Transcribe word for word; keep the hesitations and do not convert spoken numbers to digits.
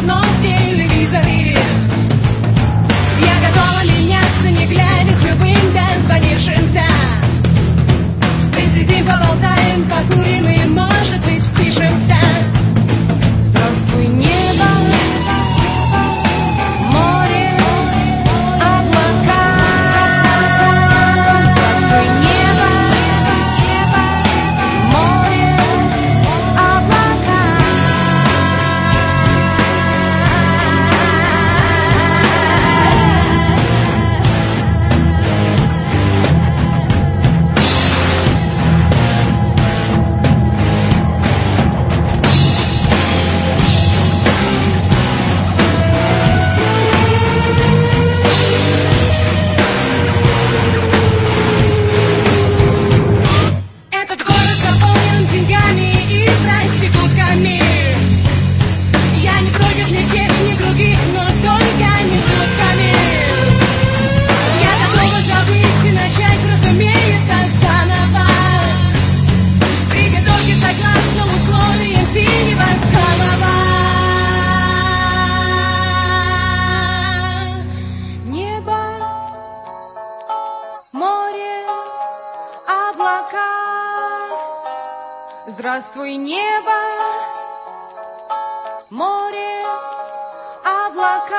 давно в телевизоре. Я готова меняться, не глядя, с любым дозвонившимся. Посидим, поболтаем, покурим и, может быть, впишемся. Здравствуй, небо, море, облака. Здравствуй, небо, море, облака. Этот город заполнен деньгами и проститутками. Я не против ни тех, ни других, но только не шутками. Я готова забыть и начать, разумеется, заново. Приготовьте согласно условиям синего самого. Небо, море, облака. Здравствуй, небо, море, облака.